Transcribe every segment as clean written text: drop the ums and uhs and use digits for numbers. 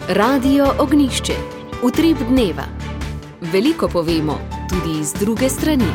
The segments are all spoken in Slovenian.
Radio Ognjišče. Utrip dneva. Veliko povemo, tudi iz druge strani.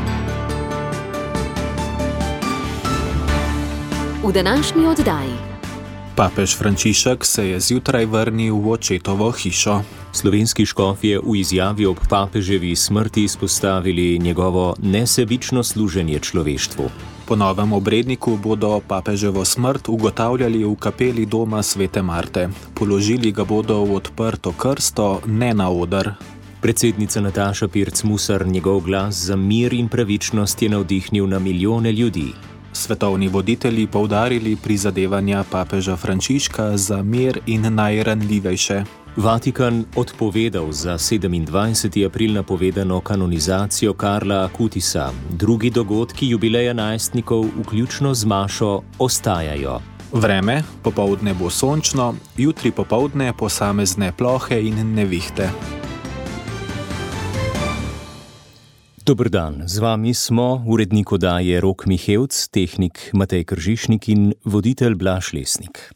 V današnji oddaji. Papež Frančišek se je zjutraj vrnil v očetovo hišo. Slovenski škofje v izjavi ob papeževi smrti izpostavili njegovo nesebično služenje človeštvu. Po novem obredniku bodo papeževo smrt ugotavljali v kapeli doma Svete Marte. Položili ga bodo v odprto krsto, ne na oder. Predsednica Nataša Pirc Musar njegov glas za mir in pravičnost je navdihnil na milijone ljudi. Svetovni voditelji poudarili prizadevanja papeža Frančiška za mir in najranljivejše. Vatikan odpovedal za 27. april napovedano kanonizacijo Karla Akutisa. Drugi dogodki jubileja najstnikov, vključno z mašo, ostajajo. Vreme, popoldne bo sončno, jutri popoldne posamezne plohe in nevihte. Dober dan, z vami smo urednik oddaje Rok Mihevc, tehnik Matej Kržišnik in voditelj Blaž Lesnik.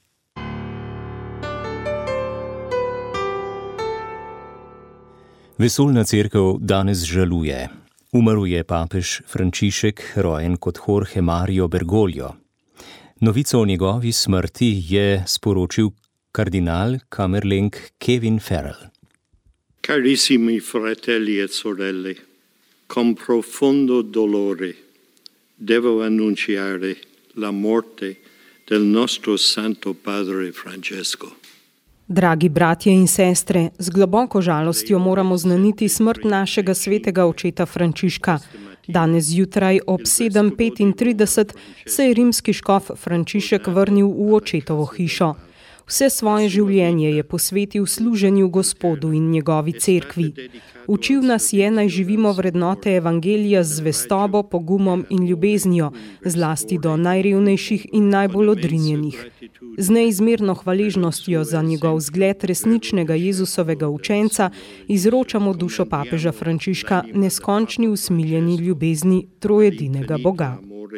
Vesoljna cerkev danes žaluje. Umrl je papež Frančišek, rojen kot Jorge Mario Bergoglio. Novico o njegovi smrti je sporočil kardinal kamerlenk Kevin Farrell. Carissimi fratelli e sorelle, con profondo dolore devo annunciare la morte del nostro Santo Padre Francesco. Dragi bratje in sestre, z globoko žalostjo moramo znaniti smrt našega svetega očeta Frančiška. Danes zjutraj ob 7:35 se je rimski škof Frančišek vrnil v očetovo hišo. Vse svoje življenje je posvetil služenju Gospodu in njegovi cerkvi. Učil nas je, naj živimo vrednote evangelija z zvestobo, pogumom in ljubeznijo, zlasti do najrevnejših in najbolj odrinjenih. Z neizmerno hvaležnostjo za njegov zgled resničnega Jezusovega učenca izročamo dušo papeža Frančiška neskončni usmiljeni ljubezni trojedinega Boga.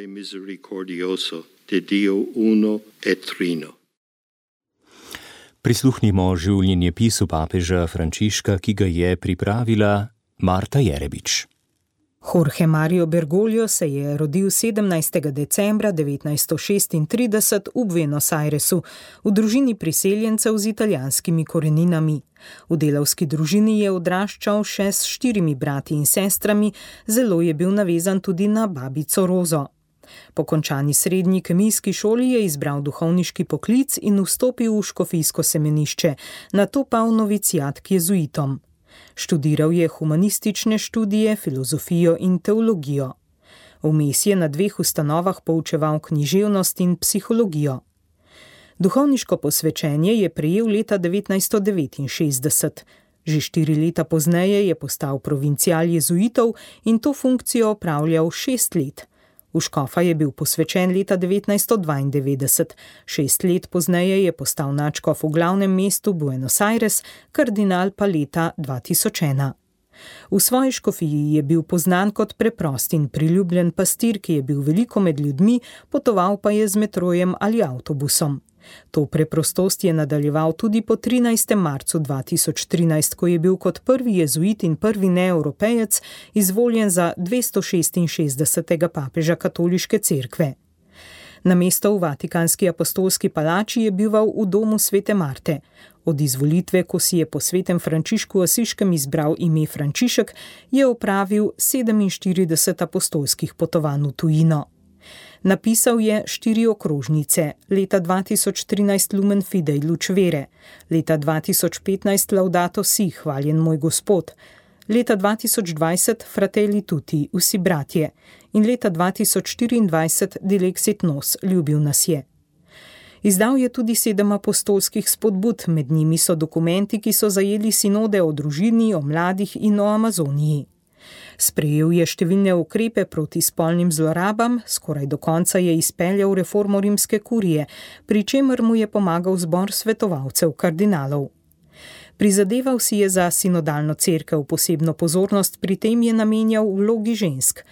Prisluhnimo življenjepisu papeža Frančiška, ki ga je pripravila Marta Jerebič. Jorge Mario Bergoglio se je rodil 17. decembra 1936 v Buenos Airesu, v družini priseljencev z italijanskimi koreninami. V delavski družini je odraščal še s 4 brati in sestrami, zelo je bil navezan tudi na babico Rozo. Po končani srednji kemijski šoli je izbral duhovniški poklic in vstopil v škofijsko semenišče, nato pa v novicijat k jezuitom. Študiral je humanistične študije, filozofijo in teologijo. Vmes je na 2 ustanovah poučeval književnost in psihologijo. Duhovniško posvečenje je prejel leta 1969. Že 4 leta pozneje je postal provincial jezuitov in to funkcijo opravljal 6 let. V škofa je bil posvečen leta 1992, 6 let pozneje je postal nadškof v glavnem mestu Buenos Aires, kardinal pa leta 2001. V svoji škofiji je bil poznan kot preprost in priljubljen pastir, ki je bil veliko med ljudmi, potoval pa je z metrojem ali avtobusom. To preprostost je nadaljeval tudi po 13. marcu 2013, ko je bil kot prvi jezuit in prvi neevropejec izvoljen za 266. papeža katoliške cerkve. Namesto v Vatikanski apostolski palači je bival v domu Svete Marte. Od izvolitve, ko si je po svetem Frančišku Asiškem izbral ime Frančišek, je opravil 47 apostolskih potovanj v tujino. Napisal je 4 okrožnice, leta 2013 Lumen Fidei, luč vere, leta 2015 Laudato si, hvaljen moj Gospod, leta 2020 Fratelli tutti, vsi bratje in leta 2024 Dilexit nos, ljubil nas je. Izdal je tudi 7 apostolskih spodbud, med njimi so dokumenti, ki so zajeli sinode o družini, o mladih in o Amazoniji. Sprejel je številne ukrepe proti spolnim zlorabam, skoraj do konca je izpeljal reformo rimske kurije, pri čemer mu je pomagal zbor svetovalcev kardinalov. Prizadeval si je za sinodalno cerkev, posebno pozornost pri tem je namenjal vlogi žensk.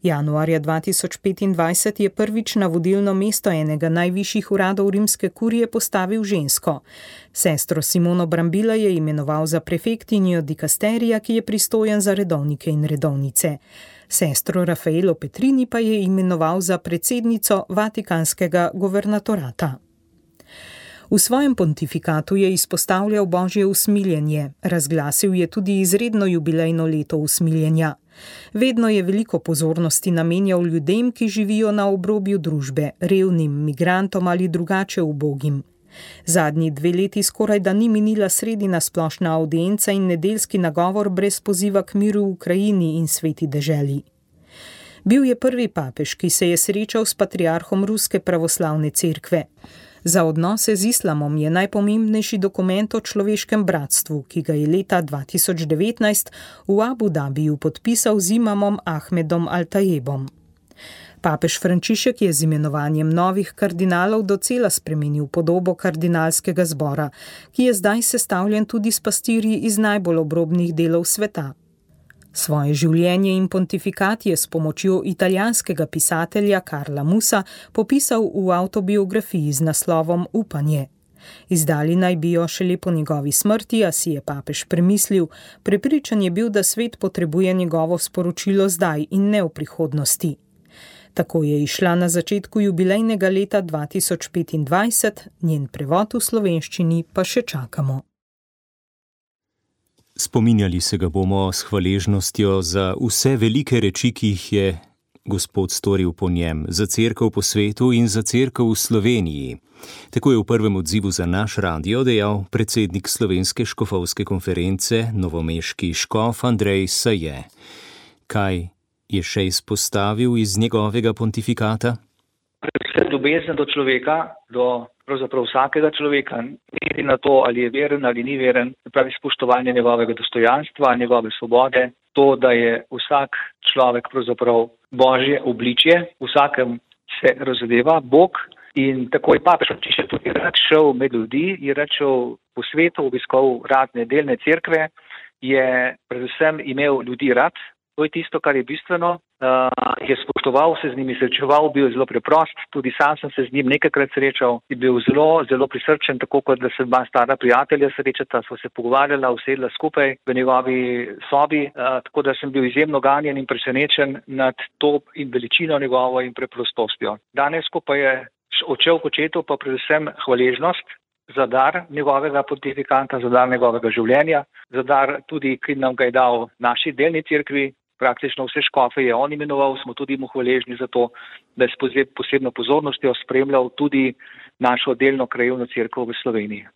Januarja 2025 je prvič na vodilno mesto enega najvišjih uradov rimske kurije postavil žensko. Sestro Simono Brambila je imenoval za prefektinjo dikasterija, ki je pristojen za redovnike in redovnice. Sestro Rafaelo Petrini pa je imenoval za predsednico Vatikanskega guvernatorata. V svojem pontifikatu je izpostavljal božje usmiljenje, razglasil je tudi izredno jubilejno leto usmiljenja. Vedno je veliko pozornosti namenjal ljudem, ki živijo na obrobju družbe, revnim, migrantom ali drugače ubogim. Zadnji 2 leti skoraj da ni minila sredina splošna audienca in nedeljski nagovor brez poziva k miru v Ukrajini in sveti deželi. Bil je prvi papež, ki se je srečal s patriarhom Ruske pravoslavne cerkve. Za odnose z islamom je najpomembnejši dokument o človeškem bratstvu, ki ga je leta 2019 v Abu Dhabiju podpisal z imamom Ahmedom Al-Tayebom. Papež Frančišek je z imenovanjem novih kardinalov docela spremenil podobo kardinalskega zbora, ki je zdaj sestavljen tudi s pastirji iz najbolj obrobnih delov sveta. Svoje življenje in pontifikat je s pomočjo italijanskega pisatelja Karla Musa popisal v avtobiografiji z naslovom Upanje. Izdali naj bi jo šele po njegovi smrti, a si je papež premislil, prepričan je bil, da svet potrebuje njegovo sporočilo zdaj in ne v prihodnosti. Tako je izšla na začetku jubilejnega leta 2025, njen prevod v slovenščini pa še čakamo. Spominjali se ga bomo s hvaležnostjo za vse velike reči, ki jih je Gospod storil po njem, za cerkev po svetu in za cerkev v Sloveniji. Tako je v prvem odzivu za naš radio dejal predsednik Slovenske škofovske konference, novomeški škof Andrej Saje. Kaj je še izpostavil iz njegovega pontifikata? Predvsem ljubezen do človeka, do pravzaprav vsakega človeka, ne na to, ali je veren ali ni veren, pravi spoštovanje njegovega dostojanstva, njegove svobode, to, da je vsak človek pravzaprav božje obličje, vsakem se razodeva Bog in tako je papež Frančišek tudi rad šel med ljudi, je rad šel po svetu, obiskal razne delne cerkve, je predvsem imel ljudi rad. To je tisto, kar je bistveno, je spoštoval, se z njimi srečeval, bil zelo preprost, tudi sam sem se z njim nekajkrat srečal, je bil zelo, zelo prisrčen, tako kot da se dva stara prijatelja srečata, sva se pogovarjala, usedla skupaj v njegovi sobi, tako da sem bil izjemno ganjen in presenečen nad to in veličino njegovo in preprostostjo. Danes, ko pa je odšel k očetu, pa predvsem hvaležnost za dar njegovega pontifikanta, za dar njegovega življenja, za dar tudi, ki nam ga je dal naši delni cerkvi. Praktično vse škofe je on imenoval, smo tudi mu hvaležni za to, da je s posebno pozornostjo spremljal tudi našo delno krajevno cerkev v Sloveniji.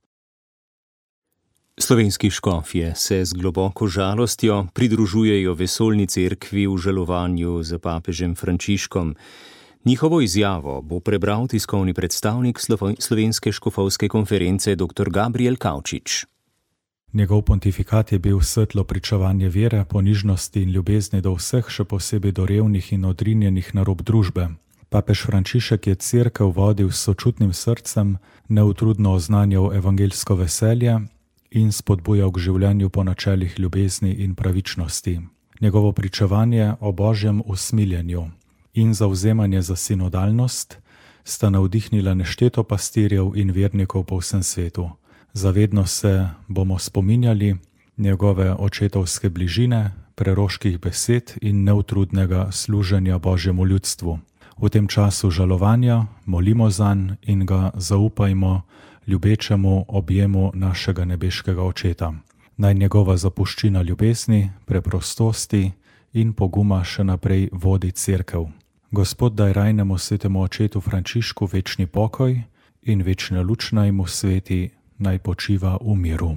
Slovenski škofje se z globoko žalostjo pridružujejo vesoljni cerkvi v žalovanju za papežem Frančiškom. Njihovo izjavo bo prebral tiskovni predstavnik Slovenske škofovske konference dr. Gabriel Kavčič. Njegov pontifikat je bil svetlo pričevanje vere, ponižnosti in ljubezni do vseh, še posebej do revnih in odrinjenih na rob družbe. Papež Frančišek je cerkev vodil s sočutnim srcem, neutrudno oznanjal evangeljsko veselje in spodbujal k življenju po načelih ljubezni in pravičnosti. Njegovo pričevanje o božjem usmiljenju in zavzemanje za sinodalnost sta navdihnila nešteto pastirjev in vernikov po vsem svetu. Zavedno se bomo spominjali njegove očetovske bližine, preroških besed in neutrudnega služenja Božjemu ljudstvu. V tem času žalovanja molimo zanj in ga zaupajmo ljubečemu objemu našega nebeškega očeta. Naj njegova zapuščina ljubezni, preprostosti in poguma še naprej vodi cerkev. Gospod daj rajnemu svetemu očetu Frančišku večni pokoj in večna luč naj mu sveti, naj počiva v miru.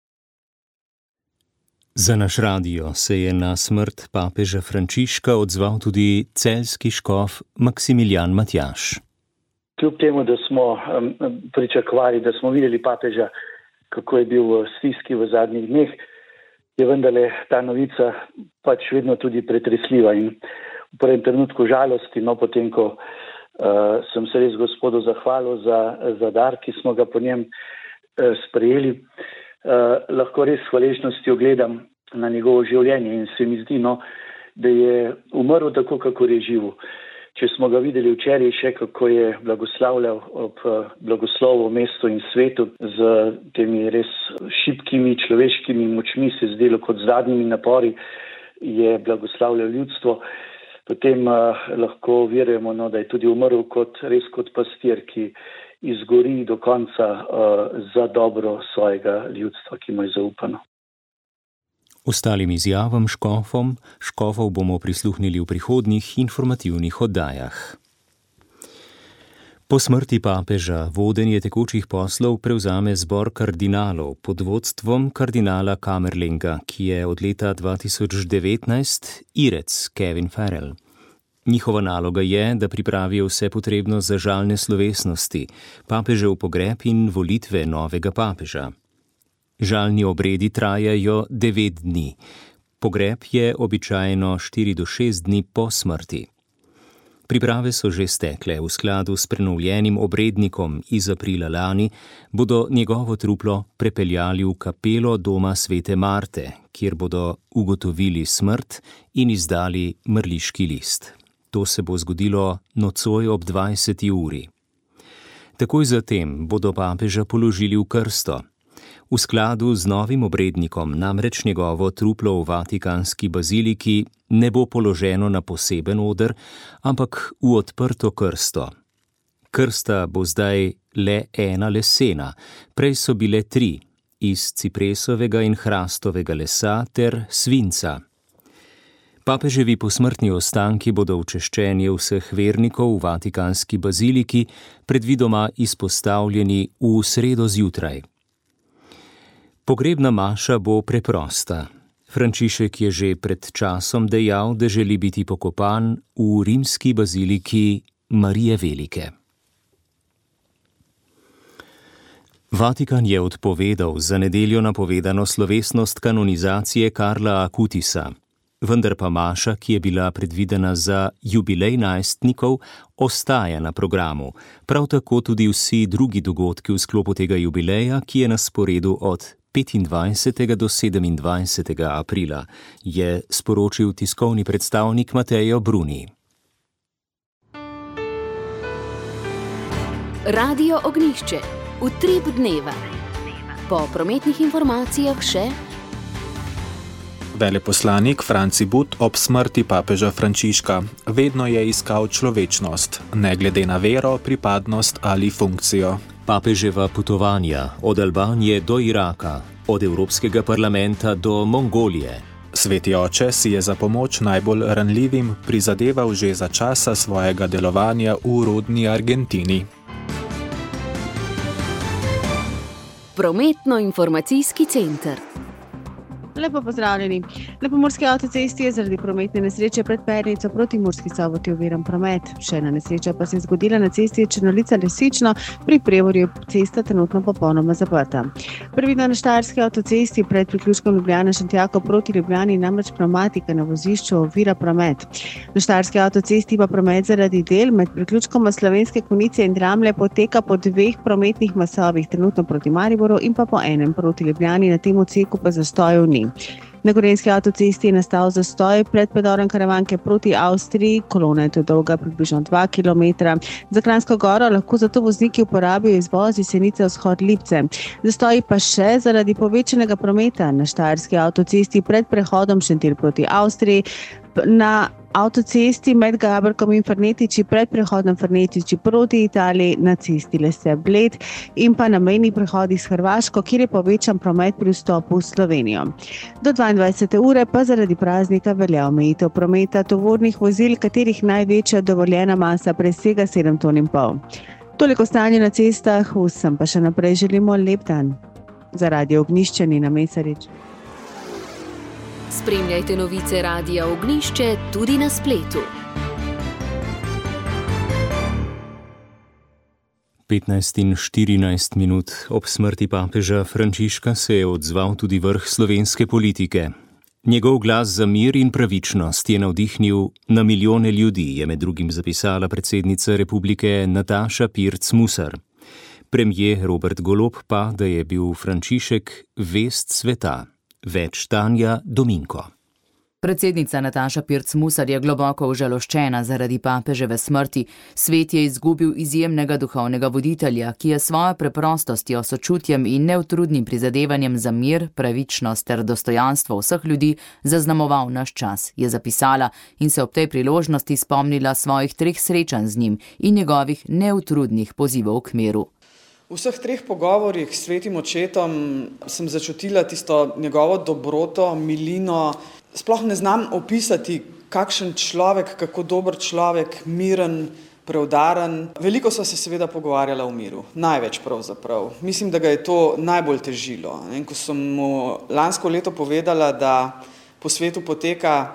Za naš radio se je na smrt papeža Frančiška odzval tudi celjski škof Maksimilijan Matjaž. Kljub temu, da smo pričakovali, da smo videli papeža, kako je bil v stiski v zadnjih dneh, je vendarle ta novica pač vedno tudi pretresljiva in v prvem trenutku žalosti, no potem, ko sem se res Gospodu zahvalil za dar, ki smo ga po njem sprejeli, lahko res s hvaležnostjo gledam na njegovo življenje in se mi zdi, da je umrl tako, kako je živel. Če smo ga videli včeraj še, kako je blagoslavljal ob blagoslovu mestu in svetu z temi res šibkimi človeškimi močmi, se zdelo kot zadnjimi napori, je blagoslavljal ljudstvo, potem lahko verujemo, da je tudi umrl res kot pastir, ki izgori do konca za dobro svojega ljudstva, ki mu je zaupano. Ostalim izjavam škofov bomo prisluhnili v prihodnjih informativnih oddajah. Po smrti papeža vodenje tekočih poslov prevzame zbor kardinalov pod vodstvom kardinala Kamerlinga, ki je od leta 2019 irec Kevin Farrell. Njihova naloga je, da pripravijo vse potrebno za žalne slovesnosti, papežev pogreb in volitve novega papeža. Žalni obredi trajajo 9 dni. Pogreb je običajno 4 do 6 dni po smrti. Priprave so že stekle. V skladu s prenovljenim obrednikom iz aprila lani bodo njegovo truplo prepeljali v kapelo doma svete Marte, kjer bodo ugotovili smrt in izdali mrliški list. To se bo zgodilo nocoj ob 20. uri. Takoj zatem bodo papeža položili v krsto. V skladu z novim obrednikom namreč njegovo truplo v Vatikanski baziliki ne bo položeno na poseben oder, ampak v odprto krsto. Krsta bo zdaj le ena lesena, prej so bile 3, iz cipresovega in hrastovega lesa ter svinca. Papeževi posmrtni ostanki bodo v češčenje vseh vernikov v Vatikanski baziliki predvidoma izpostavljeni v sredo zjutraj. Pogrebna maša bo preprosta. Frančišek je že pred časom dejal, da želi biti pokopan v rimski baziliki Marije Velike. Vatikan je odpovedal za nedeljo napovedano slovesnost kanonizacije Karla Akutisa, vendar pa maša, ki je bila predvidena za jubilej najstnikov, ostaja na programu. Prav tako tudi vsi drugi dogodki v sklopu tega jubileja, ki je na sporedu od 25. do 27. aprila, je sporočil tiskovni predstavnik Mateo Bruni. Radio Ognjišče. Utrip dneva. Po prometnih informacijah še Veleposlanik Franci But ob smrti papeža Frančiška vedno je iskal človečnost, ne glede na vero, pripadnost ali funkcijo. Papeževa potovanja od Albanije do Iraka, od Evropskega parlamenta do Mongolije. Sveti oče si je za pomoč najbolj ranljivim prizadeval že za časa svojega delovanja v rodni Argentini. Prometno-informacijski center. Lepo pozdravljeni. Na pomurski avtocesti je zaradi prometne nesreče pred Pernico proti Murski Soboti oviran promet. Še ena nesreča pa se je zgodila na cesti Črnolica-Lesično, pri Prevorju cesta trenutno popolnoma zaprta. Previdno na Štajerski avtocesti pred priključkom Ljubljana-Šentjako proti Ljubljani namreč pnevmatika na vozišču ovira promet. Na Štajerski avtocesti pa promet zaradi del med priključkoma Slovenske Konjice in Dramlje poteka po 2 prometnih masovih, trenutno proti Mariboru in pa po enem proti Ljubljani, na tem odseku pa zastojev ni. Na Gorenjski avtocesti je nastal zastoj pred predorom Karavanke proti Avstriji, kolona je dolga približno 2 km. Za Kranjsko Goro lahko zato vozniki uporabijo izvoz iz Senice vzhod Lipce. Zastoji pa še zaradi povečanega prometa na Štajerski avtocesti pred prehodom Šentilj proti Avstriji, na avtocesti med Gaberkom in Fernetiči pred prehodom Fernetiči proti Italiji, na cesti Lese-Bled in pa na mejnih prehodih s Hrvaško, kjer je povečan promet pri vstopu v Slovenijo. Do 22. ure pa zaradi praznika velja omejitev prometa tovornih vozil, katerih največja dovoljena masa presega 7,5 ton. Toliko stanje na cestah, vsem pa še naprej želimo lep dan. Za Radio Ognjišče Nina Mesarič. Spremljajte novice Radia Ognjišče tudi na spletu. 15:14 ob smrti papeža Frančiška se je odzval tudi vrh slovenske politike. Njegov glas za mir in pravičnost je navdihnil na milijone ljudi, je med drugim zapisala predsednica republike Nataša Pirc Musar. Premier Robert Golob pa, da je bil Frančišek vest sveta. Več Tanja Dominko. Predsednica Nataša Pirc-Musar je globoko užaloščena zaradi papeževe smrti. Svet je izgubil izjemnega duhovnega voditelja, ki je svojo preprostostjo, sočutjem in neutrudnim prizadevanjem za mir, pravičnost ter dostojanstvo vseh ljudi zaznamoval naš čas, je zapisala in se ob tej priložnosti spomnila svojih 3 srečanj z njim in njegovih neutrudnih pozivov k miru. V vseh 3 pogovorjih s svetim očetom sem začutila tisto njegovo dobroto, milino. Sploh ne znam opisati, kakšen človek, kako dober človek, miren, preudaren. Veliko sva se seveda pogovarjala o miru, največ pravzaprav. Mislim, da ga je to najbolj težilo. In ko sem mu lansko leto povedala, da po svetu poteka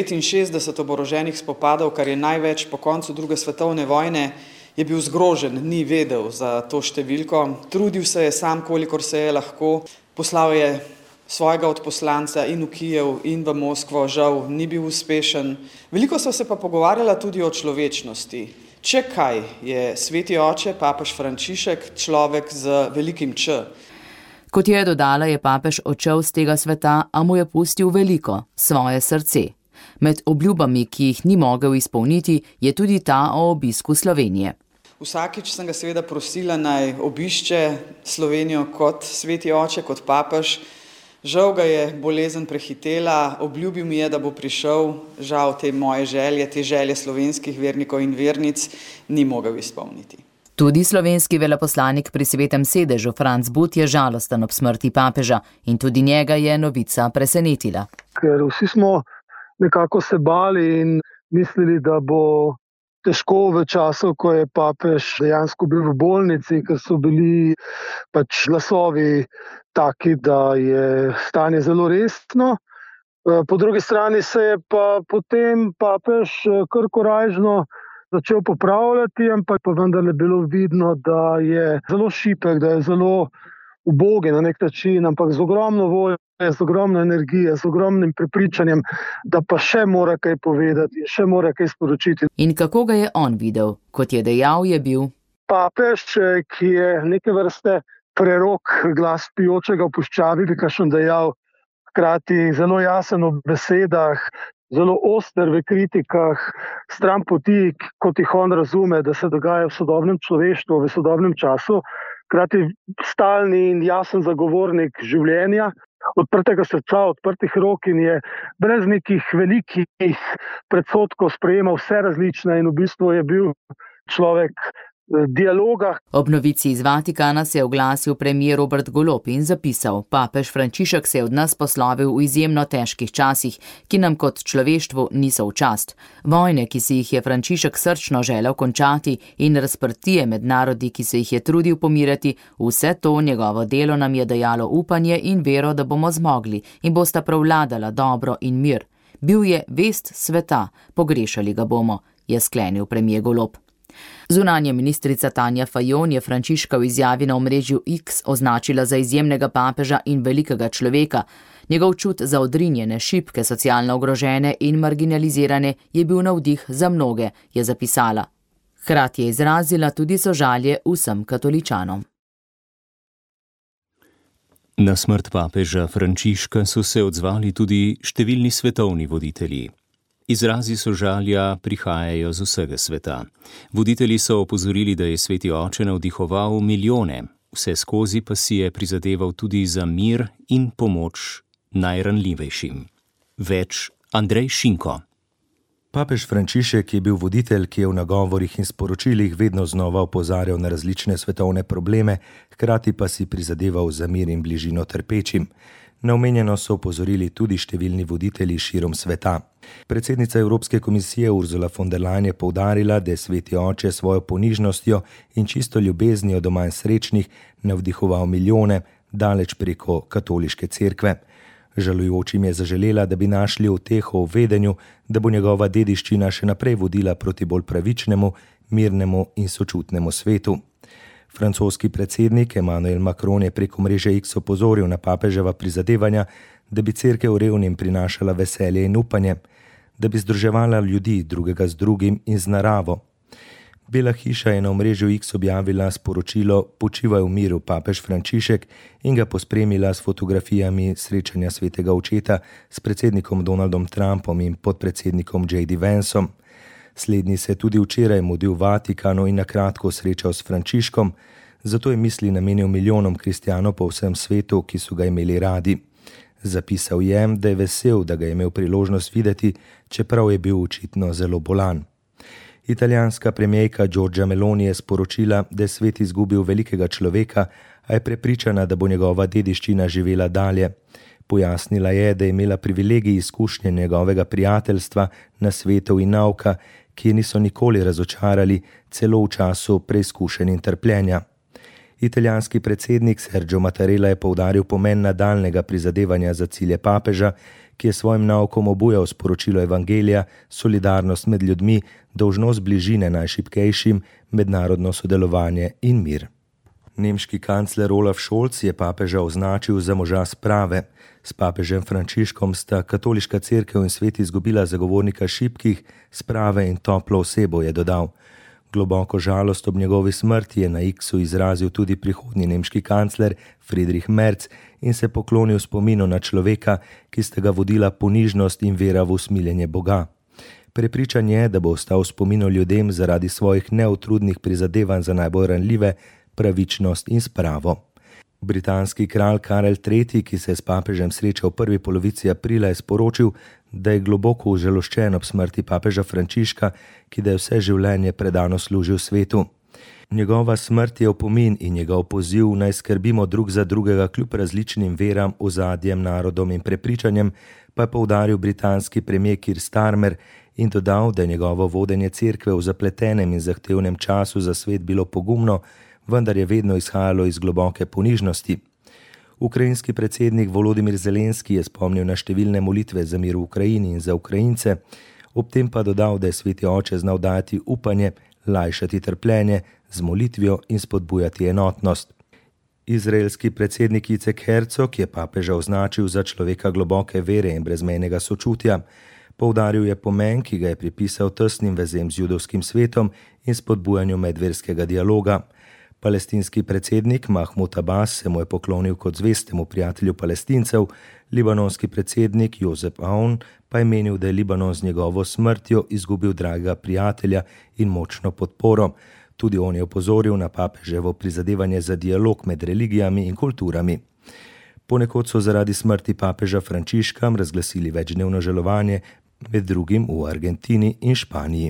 69 oboroženih spopadov, kar je največ po koncu 2. svetovne vojne, je bil zgrožen, ni vedel za to številko. Trudil se je sam, kolikor se je lahko. Poslal je svojega odposlanca in v Kijev in v Moskvo, žal ni bil uspešen. Veliko sva se pa pogovarjala tudi o človečnosti. Če kaj, je sveti oče, papež Frančišek, človek z velikim Č. Kot je dodala, je papež odšel z tega sveta, a mu je pustil veliko, svoje srce. Med obljubami, ki jih ni mogel izpolniti, je tudi ta o obisku Slovenije. Vsakič sem ga seveda prosila, naj obišče Slovenijo kot sveti oče, kot papež. Žal ga je bolezen prehitela, obljubil mi je, da bo prišel, žal te moje želje, te želje slovenskih vernikov in vernic ni mogel izpolniti. Tudi slovenski veleposlanik pri Svetem sedežu Franc But je žalosten ob smrti papeža in tudi njega je novica presenetila. Ker vsi smo nekako se bali in mislili, da bo težko v času, ko je papež dejansko bil v bolnici, ker so bili glasovi taki, da je stanje zelo resno. Po drugi strani se je pa potem papež kar korajžno začel popravljati, ampak pa vendar je bilo vidno, da je zelo šipek, da je zelo ubogi na nek način, ampak z ogromno volje, z ogromno energije, z ogromnim prepričanjem, da pa še mora kaj povedati, še mora kaj sporočiti. In kako ga je on videl? Kot je dejal, je bil papež, ki je neke vrste prerok glas pijočega v puščavi, bi kakšen dejal, hkrati zelo jasen v besedah, zelo oster v kritikah, stran poti, kot jih on razume, da se dogaja v sodobnem človeštvu, v sodobnem času, hkrati stalni in jasen zagovornik življenja, odprtega srca, odprtih rok in je brez nekih velikih predsodkov sprejemal vse različne in v bistvu je bil človek dialoga. Ob novici iz Vatikana se je oglasil premier Robert Golob in zapisal: papež Frančišek se je od nas poslovil v izjemno težkih časih, ki nam kot človeštvu niso v čast. Vojne, ki si jih je Frančišek srčno želel končati, in razprtije med narodi, ki se jih je trudil pomirjati, vse to njegovo delo nam je dajalo upanje in vero, da bomo zmogli in bosta prevladala dobro in mir. Bil je vest sveta, pogrešali ga bomo, je sklenil premier Golob. Zunanja ministrica Tanja Fajon je Frančiška v izjavi na omrežju X označila za izjemnega papeža in velikega človeka. Njegov čut za odrinjene, šibke, socialno ogrožene in marginalizirane je bil navdih za mnoge, je zapisala. Hkrati je izrazila tudi sožalje vsem katoličanom. Na smrt papeža Frančiška so se odzvali tudi številni svetovni voditelji. Izrazi sožalja prihajajo z vsega sveta. Voditelji so opozorili, da je sveti oče navdihoval milijone, vse skozi pa si je prizadeval tudi za mir in pomoč najranljivejšim. Več Andrej Šinko. Papež Frančišek je bil voditelj, ki je v nagovorih in sporočilih vedno znova opozarjal na različne svetovne probleme, hkrati pa si prizadeval za mir in bližino trpečim. Na omenjeno so opozorili tudi številni voditelji širom sveta. Predsednica Evropske komisije Ursula von der Leyen je poudarila, da je sveti oče svojo ponižnostjo in čisto ljubeznijo do manj srečnih navdihoval milijone, daleč preko katoliške cerkve. Žalujočim je zaželela, da bi našli uteho v vedenju, da bo njegova dediščina še naprej vodila proti bolj pravičnemu, mirnemu in sočutnemu svetu. Francoski predsednik Emmanuel Macron je preko mreže X opozoril na papeževa prizadevanja, da bi cerkev revnim prinašala veselje in upanje, da bi združevala ljudi drugega z drugim in z naravo. Bela hiša je na omrežju X objavila sporočilo Počivaj v miru, papež Frančišek, in ga pospremila s fotografijami srečanja svetega očeta s predsednikom Donaldom Trumpom in podpredsednikom J.D. Vanceom. Slednji se je tudi včeraj mudil v Vatikanu in na kratko srečal s Frančiškom, zato je misli namenil milijonom kristjanov po vsem svetu, ki so ga imeli radi. Zapisal je, da je vesel, da ga je imel priložnost videti, čeprav je bil očitno zelo bolan. Italijanska premijerka Giorgia Meloni je sporočila, da je svet izgubil velikega človeka, a je prepričana, da bo njegova dediščina živela dalje. Pojasnila je, da je imela privilegij izkušnje njegovega prijateljstva, nasvetov in nauka, ki je niso nikoli razočarali, celo v času preizkušenj in trpljenja. Italijanski predsednik Sergio Mattarella je poudaril pomen nadaljnega prizadevanja za cilje papeža, ki je svojim naukom obujal sporočilo evangelija, solidarnost med ljudmi, dolžnost bližine najšibkejšim, mednarodno sodelovanje in mir. Nemški kancler Olaf Scholz je papeža označil za moža sprave. S papežem Frančiškom sta katoliška cerkev in svet izgubila zagovornika šibkih, sprave in toplo osebo, je dodal. Globoko žalost ob njegovi smrti je na X-u izrazil tudi prihodnji nemški kancler Friedrich Merz in se poklonil spominu na človeka, ki sta ga vodila ponižnost in vera v usmiljenje Boga. Prepričan je, da bo ostal v spominu ljudem zaradi svojih neutrudnih prizadevanj za najbolj ranljive, pravičnost in spravo. Britanski kralj Karel III., ki se je s papežem srečal v prvi polovici aprila, je sporočil, da je globoko užaloščen ob smrti papeža Frančiška, ki da je vse življenje predano služil svetu. Njegova smrt je opomin in njegov poziv naj skrbimo drug za drugega kljub različnim veram, ozadjem, narodom in prepričanjem, pa je poudaril britanski premier Keir Starmer in dodal, da je njegovo vodenje cerkve v zapletenem in zahtevnem času za svet bilo pogumno, vendar je vedno izhajalo iz globoke ponižnosti. Ukrajinski predsednik Volodimir Zelenski je spomnil na številne molitve za mir v Ukrajini in za Ukrajince, ob tem pa dodal, da je sveti oče znal dajati upanje, lajšati trpljenje z molitvijo in spodbujati enotnost. Izraelski predsednik Icek Herzog je papeža označil za človeka globoke vere in brezmejnega sočutja. Poudaril je pomen, ki ga je pripisal tesnim vezem z judovskim svetom in spodbujanju medverskega dialoga. Palestinski predsednik Mahmud Abbas se mu je poklonil kot zvestemu prijatelju Palestincev, libanonski predsednik Josep Aoun pa je menil, da je Libanon z njegovo smrtjo izgubil dragega prijatelja in močno podporo. Tudi on je opozoril na papeževo prizadevanje za dialog med religijami in kulturami. Ponekod so zaradi smrti papeža Frančiška razglasili večdnevno žalovanje, med drugim v Argentini in Španiji.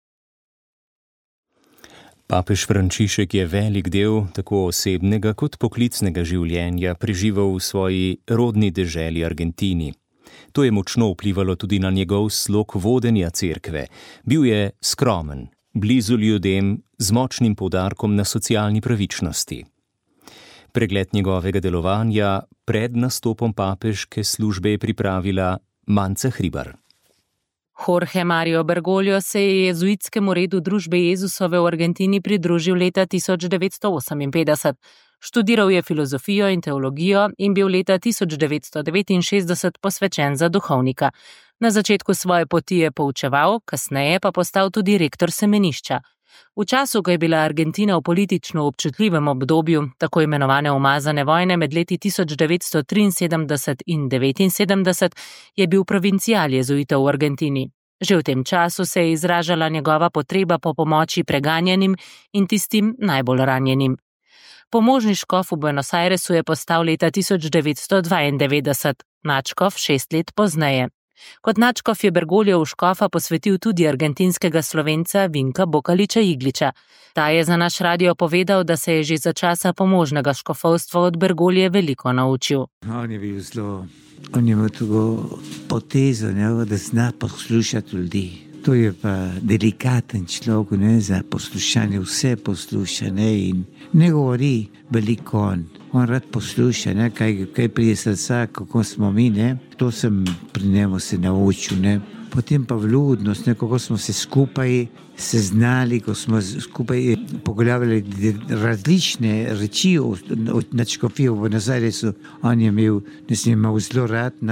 Papež Frančišek je velik del tako osebnega kot poklicnega življenja preživel v svoji rodni deželi Argentini. To je močno vplivalo tudi na njegov slog vodenja cerkve. Bil je skromen, blizu ljudem, z močnim poudarkom na socialni pravičnosti. Pregled njegovega delovanja pred nastopom papeške službe je pripravila Manca Hribar. Jorge Mario Bergoglio se je jezuitskemu redu Družbe Jezusove v Argentini pridružil leta 1958. Študiral je filozofijo in teologijo in bil leta 1969 posvečen za duhovnika. Na začetku svoje poti je poučeval, kasneje pa postal tudi rektor semenišča. V času, ko je bila Argentina v politično občutljivem obdobju, tako imenovane umazane vojne med leti 1973 in 1979, je bil provincial jezuitov v Argentini. Že v tem času se je izražala njegova potreba po pomoči preganjenim in tistim najbolj ranjenim. Pomožni škof v Buenos Airesu je postal leta 1992, nadškof 6 let pozneje. Kot nadškof je Bergoglio v škofa posvetil tudi argentinskega Slovenca Vinka Bokaliča Igliča. Ta je za naš radio povedal, da se je že za časa pomožnega škofovstva od Bergoglije veliko naučil. On je bil zelo, on je imel tako potezo, da zna poslušati ljudi. To je pa delikaten človek, za poslušanje, vse posluša in ne govori veliko on. On rad posluša, kaj prije srca, kako smo mi, to sem pri njemu se naučil. Potem pa vljudnost, kako smo se skupaj seznali, ko smo skupaj pogovarjali različne reči od nadškofije v Buenos Airesu. On je imel zelo rad.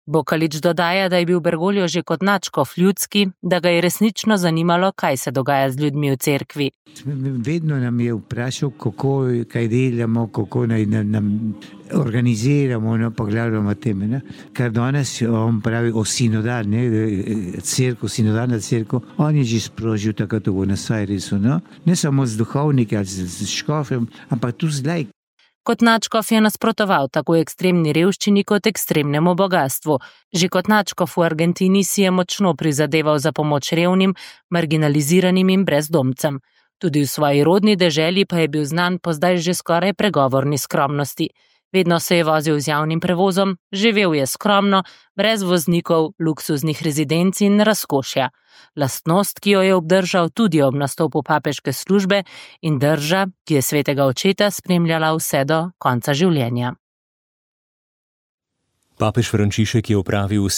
Bokalič dodaja, da je bil Bergoglio že kot nadškof ljudski, da ga je resnično zanimalo, kaj se dogaja z ljudmi v cerkvi. Vedno nam je vprašal, kako kaj delamo, kako naj nam organiziramo, pogledamo teme. Ne? Kar danes on pravi o sinodalni cerkev, sinodalna cerkev, on je že sprožil takrat v Buenos Airesu. Ne samo z duhovniki ali z škofem, ampak tu z laiki. Kot nadškof je nasprotoval tako ekstremni revščini kot ekstremnemu bogatstvu. Že kot nadškof v Argentini si je močno prizadeval za pomoč revnim, marginaliziranim in brezdomcem. Tudi v svoji rodni deželi pa je bil znan po zdaj že skoraj pregovorni skromnosti. Vedno se je vozil z javnim prevozom, živel je skromno, brez voznikov, luksuznih rezidenc in razkošja. Lastnost, ki jo je obdržal tudi ob nastopu papeške službe in drža, ki je svetega očeta spremljala vse do konca življenja. Papež Frančišek je opravil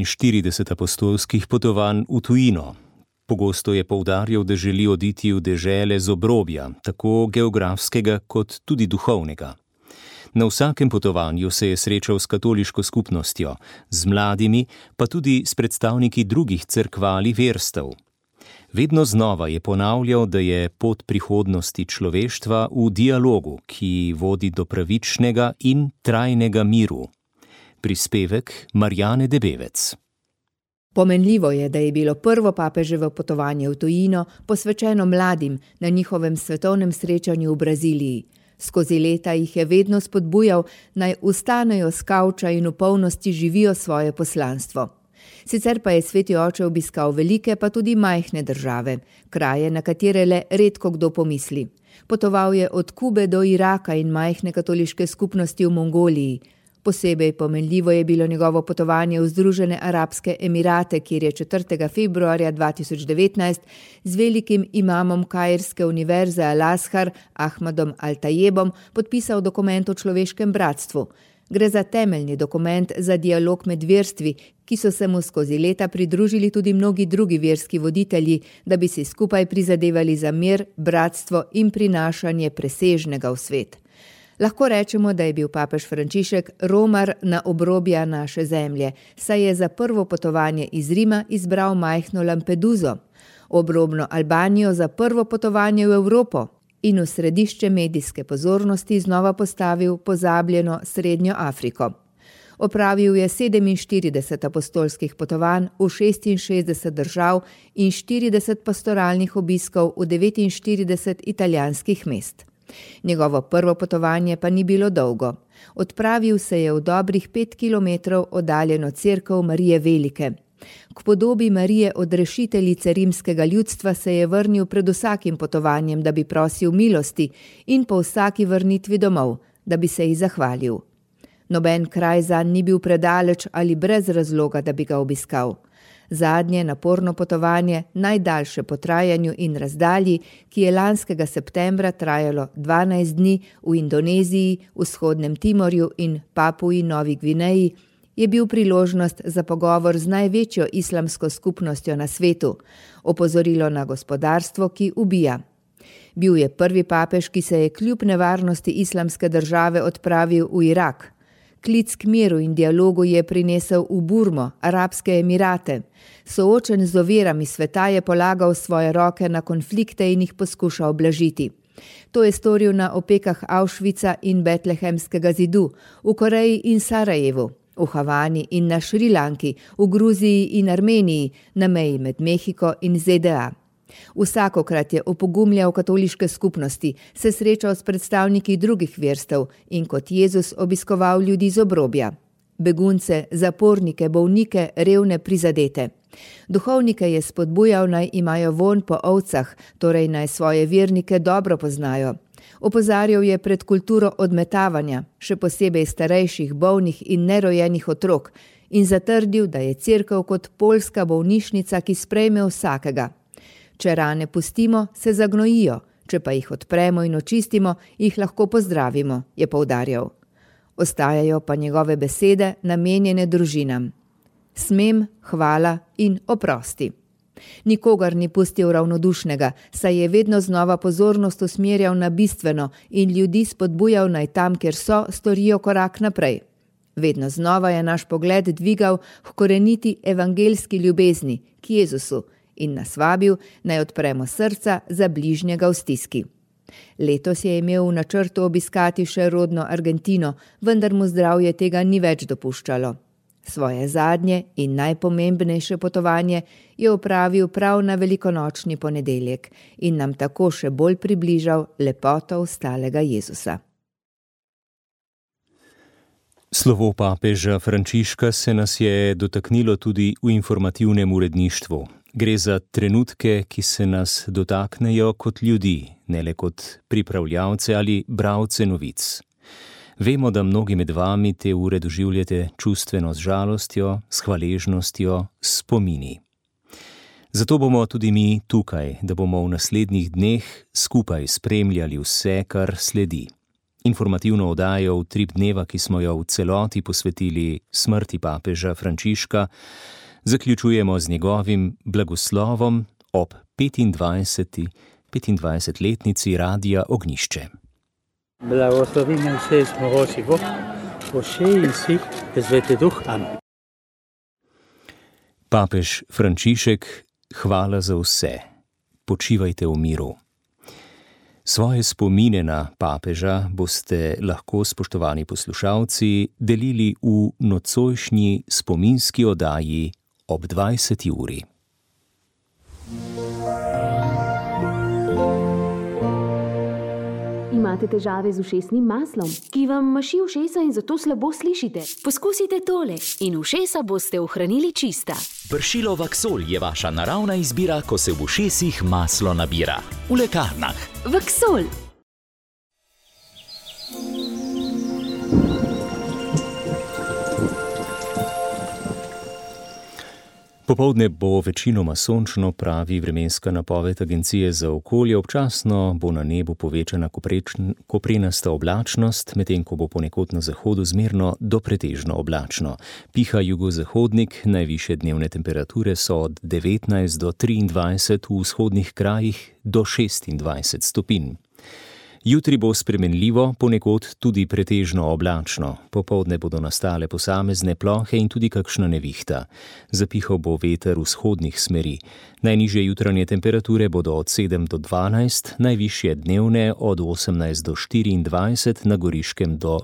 47 apostolskih potovanj v tujino. Pogosto je poudarjal, da želi oditi v dežele z obrobja, tako geografskega kot tudi duhovnega. Na vsakem potovanju se je srečal s katoliško skupnostjo, z mladimi, pa tudi s predstavniki drugih cerkva ali verstev. Vedno znova je ponavljal, da je pot prihodnosti človeštva v dialogu, ki vodi do pravičnega in trajnega miru. Prispevek Marjane Debevec. Pomenljivo je, da je bilo prvo papeževo potovanje v tujino posvečeno mladim na njihovem svetovnem srečanju v Braziliji. Skozi leta jih je vedno spodbujal, naj vstanejo s kavča in v polnosti živijo svoje poslanstvo. Sicer pa je sveti oče obiskal velike pa tudi majhne države, kraje, na katere le redko kdo pomisli. Potoval je od Kube do Iraka in majhne katoliške skupnosti v Mongoliji. Posebej pomenljivo je bilo njegovo potovanje v Združene arabske emirate, kjer je 4. februarja 2019 z velikim imamom Kairske univerze Al-Azhar Ahmadom Al-Tajebom podpisal dokument o človeškem bratstvu. Gre za temeljni dokument za dialog med verstvi, ki so se mu skozi leta pridružili tudi mnogi drugi verski voditelji, da bi si skupaj prizadevali za mir, bratstvo in prinašanje presežnega v svet. Lahko rečemo, da je bil papež Frančišek romar na obrobja naše zemlje, saj je za prvo potovanje iz Rima izbral majhno Lampeduzo, obrobno Albanijo za prvo potovanje v Evropo in v središče medijske pozornosti znova postavil pozabljeno Srednjo Afriko. Opravil je 47 apostolskih potovanj v 66 držav in 40 pastoralnih obiskov v 49 italijanskih mest. Njegovo prvo potovanje pa ni bilo dolgo. Odpravil se je v dobrih 5 kilometrov oddaljeno cerkev Marije Velike. K podobi Marije odrešiteljice rimskega ljudstva se je vrnil pred vsakim potovanjem, da bi prosil milosti in po vsaki vrnitvi domov, da bi se ji zahvalil. Noben kraj zanj ni bil predaleč ali brez razloga, da bi ga obiskal. Zadnje naporno potovanje, najdaljše po trajanju in razdalji, ki je lanskega septembra trajalo 12 dni v Indoneziji, vzhodnem Timorju in Papui Novi Gvineji, je bil priložnost za pogovor z največjo islamsko skupnostjo na svetu, opozorilo na gospodarstvo, ki ubija. Bil je prvi papež, ki se je kljub nevarnosti islamske države odpravil v Irak. Klic k miru in dialogu je prinesel v Burmo, Arabske Emirate. Soočen z ovirami sveta je polagal svoje roke na konflikte in jih poskušal blažiti. To je storil na opekah Auschwitza in Betlehemskega zidu, v Koreji in Sarajevu, v Havani in na Šrilanki, v Gruziji in Armeniji, na meji med Mehiko in ZDA. Vsakokrat je opogumljal katoliške skupnosti, se srečal s predstavniki drugih verstev in kot Jezus obiskoval ljudi z obrobja. Begunce, zapornike, bolnike, revne, prizadete. Duhovnike je spodbujal, naj imajo vonj po ovcah, torej naj svoje vernike dobro poznajo. Opozarjal je pred kulturo odmetavanja, še posebej starejših, bolnih in nerojenih otrok, in zatrdil, da je cerkev kot poljska bolnišnica, ki sprejme vsakega. Če rane pustimo, se zagnojijo, če pa jih odpremo in očistimo, jih lahko pozdravimo, je poudarjal. Ostajajo pa njegove besede namenjene družinam. Smem, hvala in oprosti. Nikogar ni pustil ravnodušnega, saj je vedno znova pozornost usmerjal na bistveno in ljudi spodbujal naj tam, kjer so, storijo korak naprej. Vedno znova je naš pogled dvigal k koreniti evangeljski ljubezni, k Jezusu, in nas vabil, naj odpremo srca za bližnjega v stiski. Letos je imel v načrtu obiskati še rodno Argentino, vendar mu zdravje tega ni več dopuščalo. Svoje zadnje in najpomembnejše potovanje je opravil prav na velikonočni ponedeljek in nam tako še bolj približal lepoto ostalega Jezusa. Slovo papeža Frančiška se nas je dotaknilo tudi v informativnem uredništvu. Gre za trenutke, ki se nas dotaknejo kot ljudi, ne le kot pripravljavce ali bralce novic. Vemo, da mnogi med vami te ure doživljate čustveno z žalostjo, s hvaležnostjo, s spomini. Zato bomo tudi mi tukaj, da bomo v naslednjih dneh skupaj spremljali vse, kar sledi. Informativno oddajo Utrip dneva, ki smo jo v celoti posvetili smrti papeža Frančiška, zaključujemo z njegovim blagoslovom ob 25-letnici Radia Ognjišče. Blagoslovi naj vse zmogoči Bog, Oče in Sin in Sveti Duh. Amen. Papež Frančišek, hvala za vse. Počivajte v miru. Svoje spomine na papeža boste lahko, spoštovani poslušalci, delili v nocojšnji spominski oddaji ob 20. uri. Imate težave z ušesnim maslom, ki vam maši ušesa in zato slabo slišite? Poskusite tole in ušesa boste ohranili čista. Pršilo Vaksol je vaša naravna izbira, ko se v ušesih maslo nabira. V lekarnah. Vaksol. Popoldne bo večinoma sončno, pravi vremenska napoved Agencije za okolje. Občasno bo na nebu povečana koprenasta oblačnost, medtem ko bo ponekod na zahodu zmerno do pretežno oblačno. Piha jugozahodnik, najvišje dnevne temperature so od 19 do 23, v vzhodnih krajih do 26 stopinj. Jutri bo spremenljivo, ponekod tudi pretežno oblačno. Popoldne bodo nastale posamezne plohe in tudi kakšna nevihta. Zapihal bo veter vzhodnih smeri. Najnižje jutranje temperature bodo od 7 do 12, najvišje dnevne od 18 do 24, na Goriškem do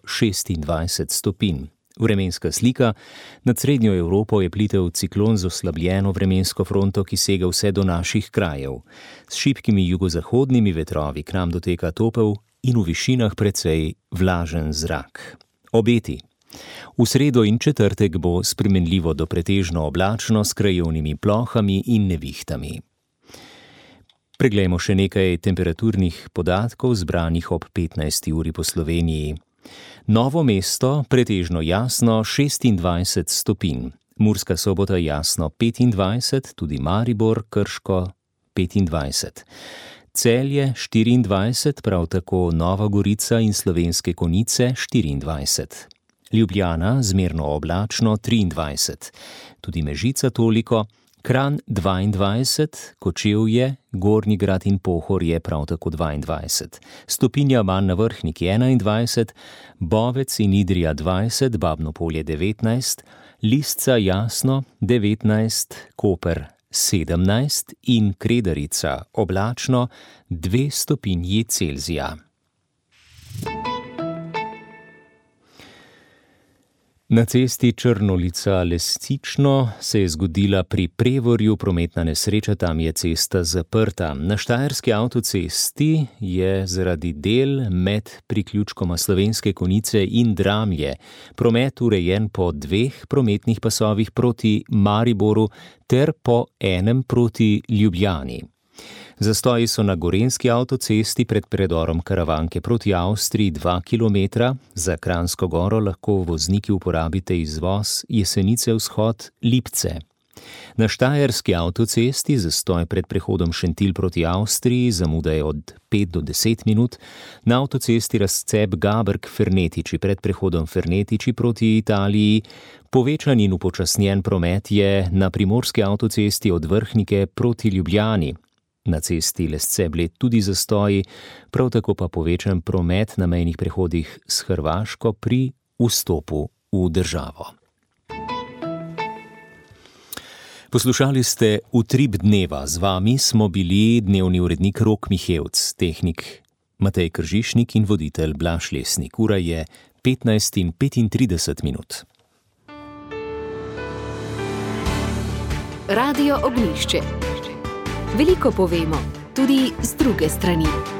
26 stopinj. Vremenska slika. Nad srednjo Evropo je plitev ciklon z oslabljeno vremensko fronto, ki sega vse do naših krajev. S šibkimi jugozahodnimi vetrovi k nam doteka topel in v višinah precej vlažen zrak. Obeti. V sredo in četrtek bo spremenljivo do pretežno oblačno s krajevnimi plohami in nevihtami. Preglejmo še nekaj temperaturnih podatkov zbranih ob 15. uri po Sloveniji. Novo mesto pretežno jasno 26 stopinj, Murska Sobota jasno 25, tudi Maribor, Krško 25. Celje 24, prav tako Nova Gorica in Slovenske Konjice 24. Ljubljana zmerno oblačno 23, tudi Mežica toliko, Kranj 22, Kočevje, Gornji Grad in Pohorje prav tako 22. Stopinja manj na Vrhniki 21, Bovec in Idrija 20, Babno Polje 19, Lisca jasno 19, Koper 17 in Kredarica oblačno 2 stopinji Celzija. Na cesti Črnolica-Lestično se je zgodila pri Prevorju prometna nesreča, tam je cesta zaprta. Na štajerski avtocesti je zaradi del med priključkoma Slovenske Konjice in Dramlje promet urejen po 2 prometnih pasovih proti Mariboru ter po 1 proti Ljubljani. Zastoji so na Gorenjski avtocesti pred predorom Karavanke proti Avstriji 2 km, za Kranjsko Goro lahko vozniki uporabite izvoz Jesenice vzhod Lipce. Na štajerski avtocesti zastoj pred prehodom Šentilj proti Avstriji, zamuda je od 5 do 10 minut, na avtocesti razcep Gaberg-Fernetiči pred prehodom Fernetiči proti Italiji, povečan in upočasnjen promet je na primorski avtocesti od Vrhnike proti Ljubljani. Na cesti Lesce-Bled tudi zastoji, prav tako pa povečan promet na mejnih prehodih s Hrvaško pri vstopu v državo. Poslušali ste Utrip dneva. Z vami smo bili dnevni urednik Rok Mihevc, tehnik Matej Kržišnik in voditelj Blaž Lesnik. Ura je 15:35. Radio Ognjišče. Veliko povemo, tudi z druge strani.